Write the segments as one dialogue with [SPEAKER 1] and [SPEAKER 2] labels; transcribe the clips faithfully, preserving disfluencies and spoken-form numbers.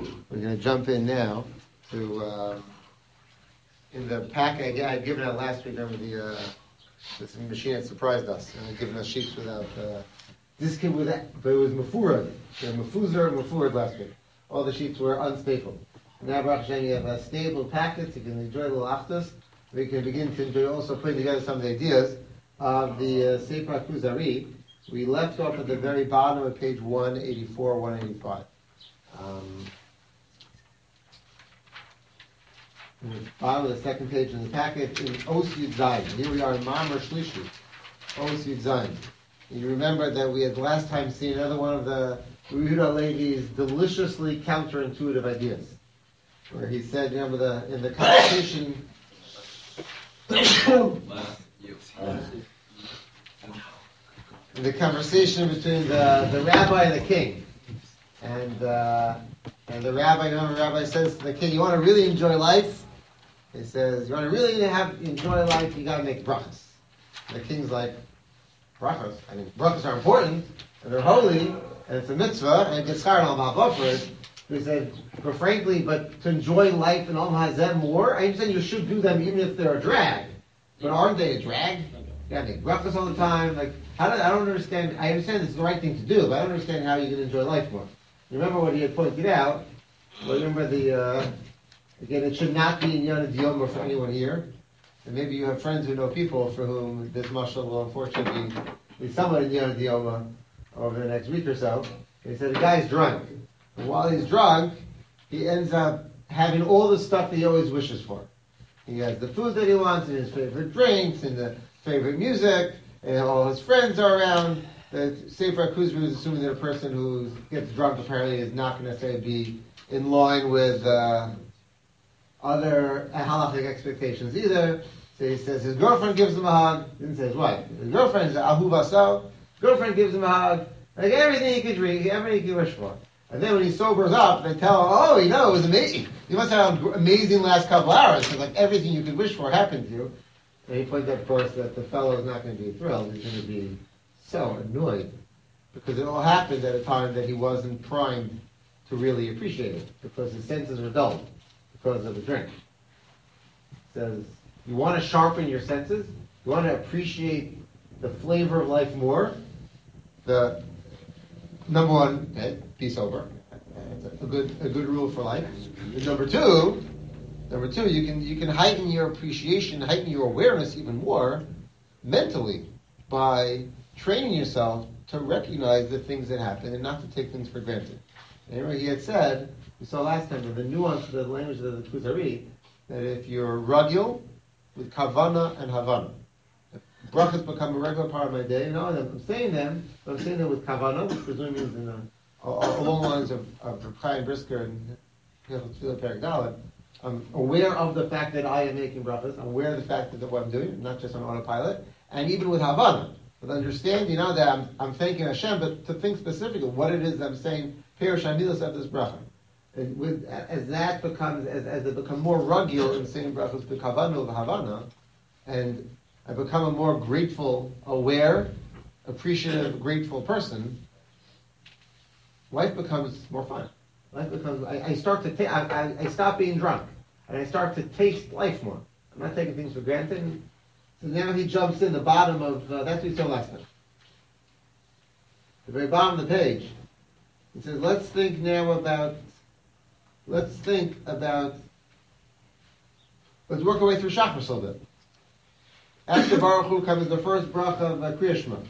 [SPEAKER 1] We're going to jump in now to, um, in the pack I had given out last week, remember the, uh, this machine had surprised us, and had given us sheets without, uh, this came with that, but it was mafurad. They were mafuzer and mafurad last week. All the sheets were unstapled. Now, Baruch Hashem, you have a stable packets, you can enjoy a little aftas. We can begin to enjoy also putting together some of the ideas of the uh, Sefer Kuzari. We left off at the very bottom of page one eighty-four, one eighty-five. Um, in the bottom of the second page in the packet, in Os Yud Zayin. Here we are in Mamar Shlishi, Os Yud Zayin. You remember that we had last time seen another one of the Yehuda Levi's deliciously counterintuitive ideas, where he said, remember the in the conversation. In the conversation between the, the rabbi and the king, and uh, and the rabbi, you know, the rabbi says to the king, "You want to really enjoy life?" He says, "You want to really have enjoy life? You got to make brachas." And the king's like, "Brachas? I mean, brachas are important and they're holy, and it's a mitzvah, and it gets started on Ma'av first." He said, "But frankly, but to enjoy life and Olam Hazeh more, I understand you should do them even if they're a drag, but aren't they a drag? You got to make brachas all the time, like." I don't, I don't understand. I understand this is the right thing to do, but I don't understand how you can enjoy life more. Remember what he had pointed out. Well, remember the uh, again. It should not be in Yana Dioma for anyone here. And maybe you have friends who know people for whom this mashal will unfortunately be somewhat in Yana Dioma over the next week or so. He said the guy's drunk, and while he's drunk, he ends up having all the stuff that he always wishes for. He has the food that he wants, and his favorite drinks, and the favorite music. And all his friends are around. The Sefer Kuzri is assuming that a person who gets drunk apparently is not going to say be in line with uh, other halachic expectations either. So he says his girlfriend gives him a hug. He didn't say his wife. His girlfriend is ahuvaso. Girlfriend gives him a hug. Like everything he could drink, everything he could wish for. And then when he sobers up, they tell him, "Oh, you know, it was amazing. You must have had an amazing last couple hours. Because like everything you could wish for happened to you." And he points out, of course, that the fellow is not going to be thrilled. He's going to be so annoyed because it all happened at a time that he wasn't primed to really appreciate it because his senses were dulled because of the drink. It says, you want to sharpen your senses? You want to appreciate the flavor of life more? The number one, okay, be sober. That's a good a good rule for life. And number two, Number two, you can you can heighten your appreciation, heighten your awareness even more mentally by training yourself to recognize the things that happen and not to take things for granted. And remember, he had said, we saw last time, in the nuance of the language of the Kuzari, that if you're ragil with kavana and havana, if brachas become a regular part of my day, you know, I'm saying them, but I'm saying them with kavana, which presumably means in the, along the lines of, of Reb Chaim Brisker and Tefillah Perek Dalet. I'm aware of the fact that I am making brachas. I'm aware of the fact that what I'm doing, not just on autopilot. And even with Havana, with understand, you know, that I'm, I'm thanking Hashem, but to think specifically what it is that I'm saying, Perush Hamilas of this bracha. And with, as that becomes, as, as it becomes more rugged in saying brachas, the Kavana of Havana, and I become a more grateful, aware, appreciative, grateful person, life becomes more fun. Life becomes, I, I start to, ta- I, I, I stop being drunk, and I start to taste life more. I'm not taking things for granted. And so now he jumps in the bottom of, uh, that's what we saw last time. The very bottom of the page. He says, let's think now about, let's think about, let's work our way through Shachris a little bit. After Baruch Hu comes the first bracha of uh, Kriya Shema.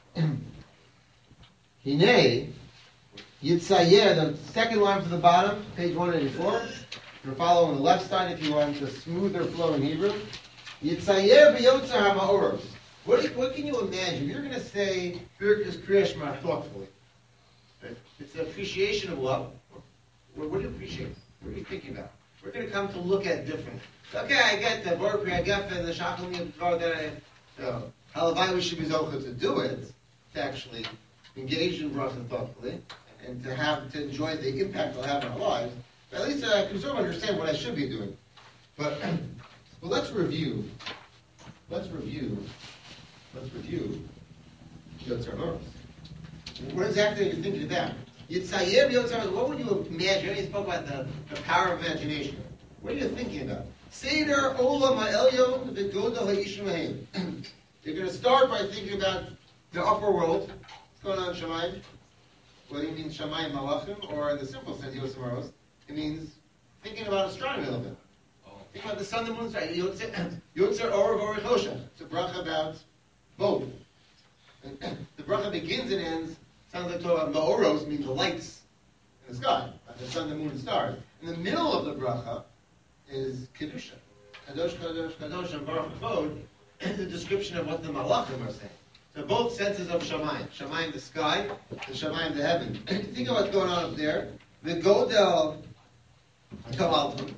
[SPEAKER 1] Hinei, Yitzayer, the second line from the bottom, page one eighty-four. You're following the left side if you want a smoother flow in Hebrew. Yitzayer b'yotzar ha'ma'oros. What, what can you imagine? You're going to say Birkas Kriya Shema thoughtfully. It's an appreciation of love. What, what do you appreciate? What are you thinking about? We're going to come to look at different. Okay, I get the Baruch Kriya Geffen, the Shachal Yitvar, that I, so, Halavai we should be zochah to do it, to actually engage in bracha thoughtfully, and to have to enjoy the impact it'll have on our lives. But at least uh, I can sort of understand what I should be doing. But well, let's review. Let's review. Let's review Yotzar Ha'oros. What exactly are you thinking about? Yitzayim Yotzar, what would you imagine? You spoke about the, the power of imagination. What are you thinking about? Seder Olam HaElyon V'Godel HaIsh Mehem. You're going to start by thinking about the upper world. What's going on in Shamayim? Whether you mean Shamayim Malachim or in the simple sense, Yosemaros, it means thinking about astronomy a little bit. Think about the sun, the moon, the stars. Yotzer Or V'Orich Hosha. It's a bracha about both. The bracha begins and ends, sounds like talking about Ma'oros, means the lights in the sky, like the sun, the moon, and stars. In the middle of the bracha is Kedusha. Kadosh, Kadosh, Kadosh, and Baruch Kvod is a description of what the Malachim are saying. So both senses of Shamayim. Shamayim the sky, and Shamayim the heaven. Think of what's going on up there. The Godel Kavaltum.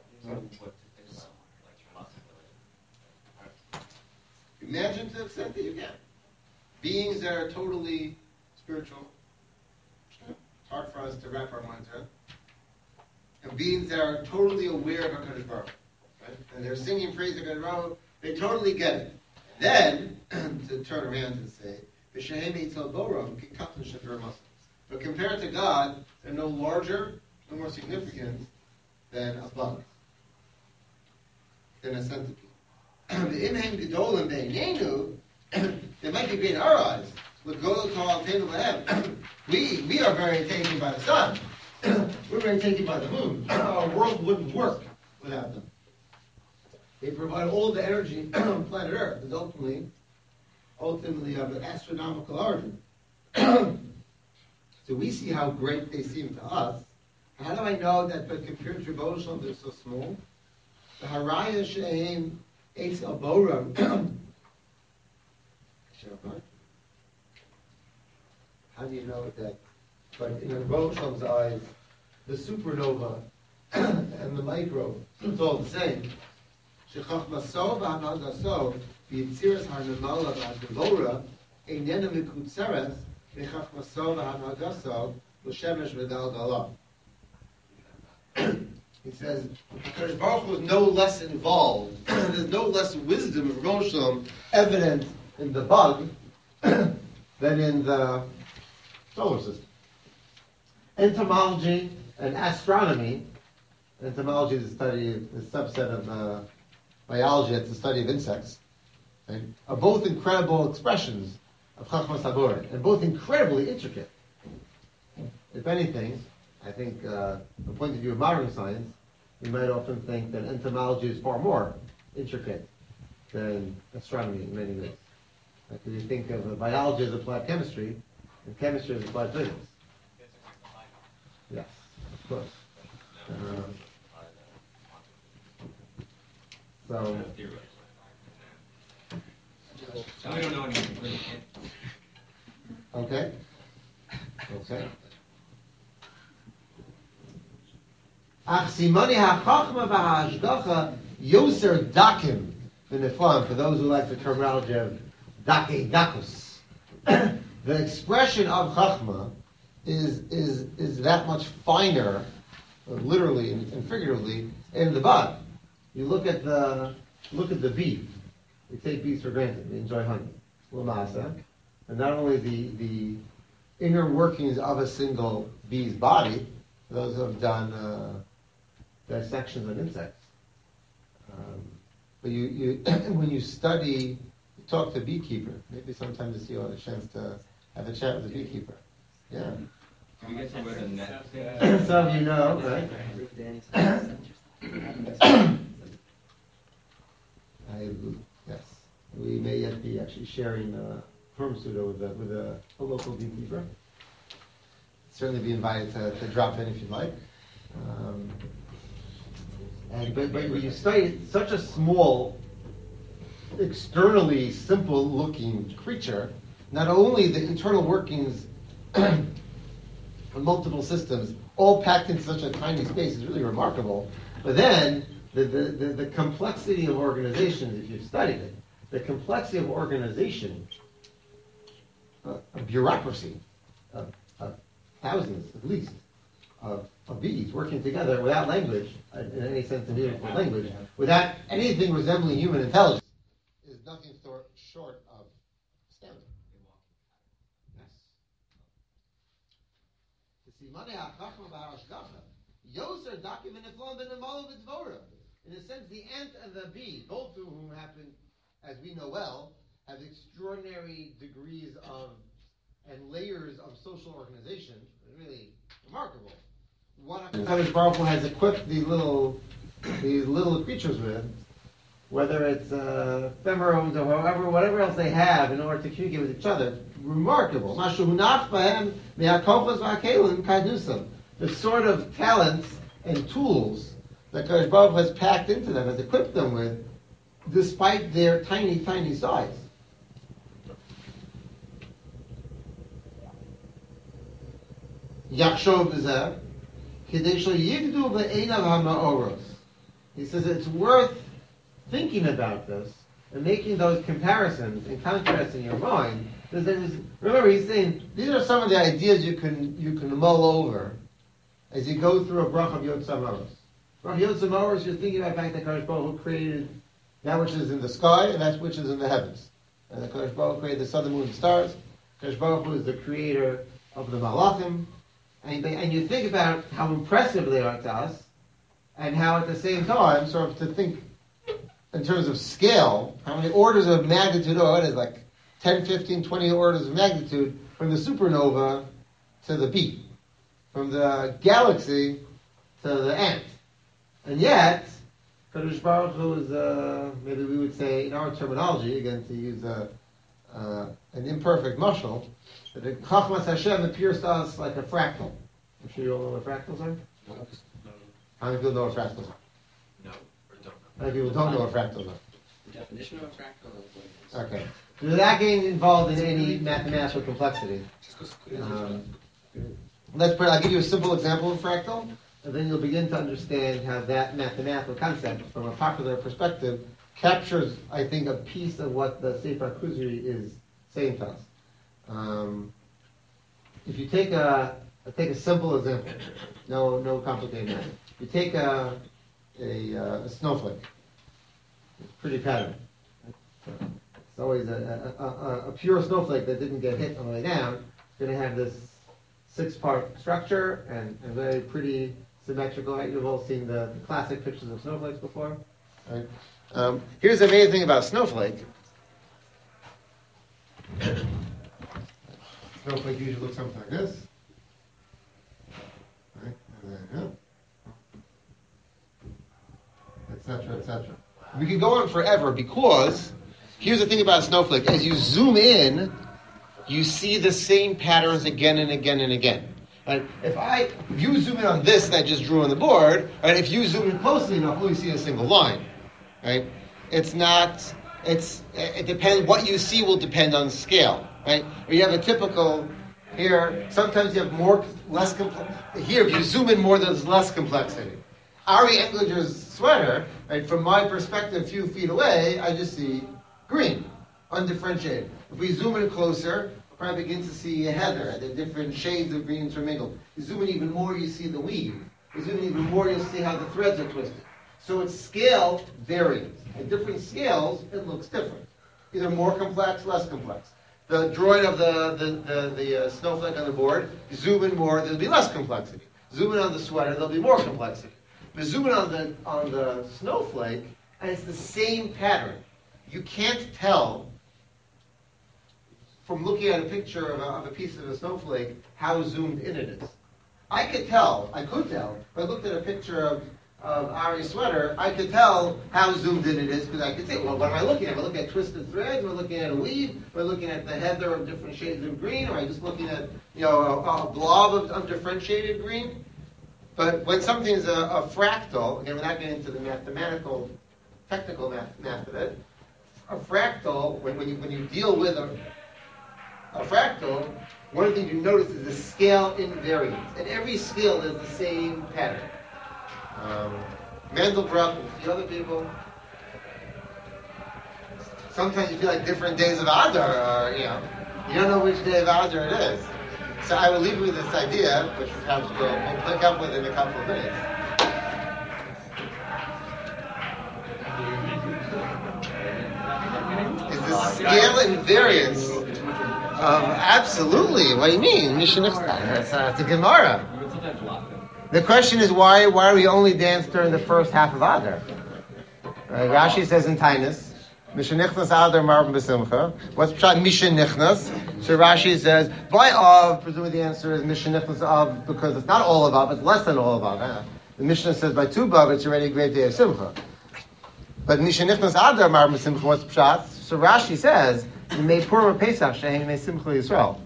[SPEAKER 1] Imagine to the extent that you can. Beings that are totally spiritual. It's hard for us to wrap our minds around. And beings that are totally aware of HaKadosh Baruch Hu. Right? And they're singing praise to HaKadosh Baruch Hu. They totally get it. Then, to turn around and say, but compared to God, they're no larger, no more significant than a bug, than a centipede. They might be big in our eyes. We we are very taken by the sun. We're very taken by the moon. Our world wouldn't work without them. They provide all the energy on planet Earth, is ultimately, ultimately of an astronomical origin. So we see how great they seem to us. How do I know that, but compared to Rebbe Shalom, they're so small? The Haraya She'im Eitz Aboram. How do you know that? But in Rebbe Shalom's eyes, the supernova and the micro, it's all the same. Shechachmaso v'hanagaso v'yitziras harnamala v'hadevora einena mikutzeres v'chachmaso v'hanagaso l'shemesh v'dal dalah. He says, HaKadosh Baruch Hu is no less involved. There's no less wisdom of Rebbe Shalom evident in the bug than in the solar system. Entomology and astronomy. Entomology is the study, the subset of uh, biology. It's the study of insects. Right? Are both incredible expressions of Chachmas Haborah, and both incredibly intricate. If anything, I think, uh, from the point of view of modern science, we might often think that entomology is far more intricate than astronomy in many ways. Like if you think of uh, biology as applied chemistry, and chemistry as applied physics. Yes, of course. Um, so,
[SPEAKER 2] so we don't know anything.
[SPEAKER 1] Okay. Okay. Ach simoni hachachma v'hashgacha yoser dakim v'neflam. For those who like the terminology of dake dakus, the expression of chachma is is is that much finer, literally and, and figuratively, in the bud. You look at the look at the bee. We take bees for granted. We enjoy honey, lamasa, and not only the the inner workings of a single bee's body. For those who have done uh, dissections on insects, um, but you you when you study, you talk to a beekeeper. Maybe sometime this year you'll have a chance to have a chat with a beekeeper. Yeah.
[SPEAKER 2] Can we get to where the net?
[SPEAKER 1] Some of you know, right? I, yes, we may yet be actually sharing uh, Purim Suda with a, with a, a local beekeeper. Certainly be invited to, to drop in if you'd like. Um, and but, but when you study such a small, externally simple-looking creature, not only the internal workings of multiple systems, all packed into such a tiny space, is really remarkable. But then the, the, the, the complexity of organizations, if you've studied it, the complexity of organization, uh, of bureaucracy, of, of thousands at least of, of bees working together without language, uh, in any sense of meaningful language, without anything resembling human intelligence, is nothing short, short of astounding. Yes. Simone ha'chachma b'harashgacha. Yoser dakim v'neflon b'nemalo v'dvora. In a sense, the ant and the bee, both of whom happen, as we know well, have extraordinary degrees of and layers of social organization. It's really remarkable. What HaKadosh Baruch Hu has equipped these little these little creatures with, whether it's uh, ephemerals or however, whatever else they have in order to communicate with each other, remarkable. The sort of talents and tools that Kadosh Baruch Hu has packed into them, has equipped them with, despite their tiny, tiny size. Yachshov b'zeh, kidei shelo yigdu b'einav ha'ma'oros. He says it's worth thinking about this and making those comparisons and contrasts in your mind. Because remember, he's saying these are some of the ideas you can you can mull over as you go through a bracha of Yod Samaros. Bracha Yod Samaros, you're thinking about the fact that Kadosh Baruch Hu created that which is in the sky and that which is in the heavens. And that Kadosh Baruch Hu created the sun, the moon, and the stars. Kadosh Baruch Hu is the creator of the Malachim. And, and you think about how impressive they are to us, and how at the same time, sort of to think in terms of scale, how many orders of magnitude, oh, it is like ten, fifteen, twenty orders of magnitude from the supernova to the bee, from the galaxy to the ant. And yet, Kadosh Baruch Hu is, uh, maybe we would say, in our terminology, again to use a, uh, an imperfect mashal, that the Chachmas Hashem appears to us like a fractal. I'm sure you all know what fractals are?
[SPEAKER 2] No.
[SPEAKER 1] How many people know what fractals are?
[SPEAKER 2] No, or don't.
[SPEAKER 1] How many people don't know what fractals are?
[SPEAKER 3] The definition of a fractal is
[SPEAKER 1] Okay. So without getting involved in any mathematical complexity, um, let's put, I'll give you a simple example of fractal, and then you'll begin to understand how that mathematical concept, from a popular perspective, captures, I think, a piece of what the Sefer Kuzri is saying to us. Um, if you take a take a simple example, no no complicated matter. You take a a, uh, a snowflake, it's pretty pattern. It's always a, a, a, a pure snowflake that didn't get hit on the way down. It's going to have this six-part structure and, and very pretty symmetrical. Right? You've all seen the, the classic pictures of snowflakes before. Right? Um, here's the amazing thing about snowflake. Snowflake usually looks something like this. Right? Etc. Etc. We could go on forever because here's the thing about a snowflake: as you zoom in, you see the same patterns again and again and again. Right? If I, if you zoom in on this that I just drew on the board, right? If you zoom in closely enough, you'll see a single line. Right? It's not. It's. It depends. What you see will depend on scale. Right? Or you have a typical. Here, sometimes you have more, less complex. Here, if you zoom in more, there's less complexity. Ari Englinger's sweater, right? From my perspective, a few feet away, I just see green, undifferentiated. If we zoom in closer, we'll probably begin to see a heather, the different shades of green intermingled. You zoom in even more, you see the weave. You zoom in even more, you'll see how the threads are twisted. So its scale varies. At different scales, it looks different. Either more complex, less complex. The drawing of the the, the, the uh, snowflake on the board, you zoom in more, there'll be less complexity. Zoom in on the sweater, there'll be more complexity. But zoom in on the on the snowflake, and it's the same pattern. You can't tell from looking at a picture of a, of a piece of a snowflake how zoomed in it is. I could tell, I could tell, if I looked at a picture of of Ari's sweater, I could tell how zoomed in it is because I could say, well, what am I looking at? Am I looking at twisted threads? Am I looking at a weave? Am I looking at the heather of different shades of green? Or am I just looking at, you know, a, a blob of undifferentiated green? But when something is a, a fractal, again, without getting into the mathematical, technical math, math of it, a fractal, when, when you when you deal with a, a fractal, one of the things you notice is the scale invariance. At every scale, there's the same pattern. Um, Mandelbrot and a few other people. Sometimes you feel like different days of Adar, or, you know, you don't know which day of Adar it is. So I will leave you with this idea, which perhaps we'll, we'll pick up with in a couple of minutes. Is the scale invariance of absolutely? What do you mean? Mishnah. It's a Gemara.
[SPEAKER 2] Besides laughing.
[SPEAKER 1] The question is why why do we only dance during the first half of Adar? Right, Rashi says in Tainus, Mishenichnas Adar Marvin B'Simcha. What's Pshat Mishenichnas? So Rashi says, by Av, presumably the answer is Mishenichnas Av, because it's not all of Av, it's less than all of Av. Huh? The Mishnah says by Tu B'Av, it's already a great day of Simcha. But Mishenichnas Adar Marvin B'Simcha, what's Pshat? So Rashi says, May Purim Pesach Shehem May Simcha Yisrael.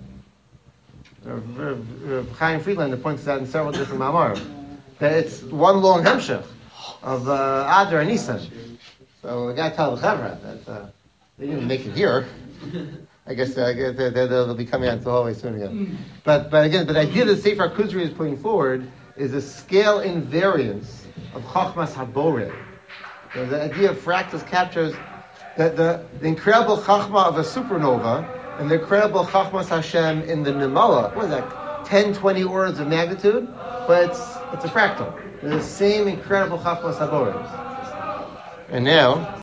[SPEAKER 1] Chaim Friedlander points out in several different ma'amarim that it's one long hemshech of uh, Adar and Nisan. So the guy told the Chevra that uh, they didn't make it here. I guess, uh, I guess they, they, they'll be coming out to the hallway soon again. But but again, but the idea that Sefer Kuzri is putting forward is a scale invariance of Chachmas Habore. So the idea of fractals captures that the, the incredible Chachma of a supernova and the incredible Chachmas Hashem in the Nimala. What is that? ten, twenty orders of magnitude? But it's it's a fractal. They're the same incredible Chachmas Habore. And now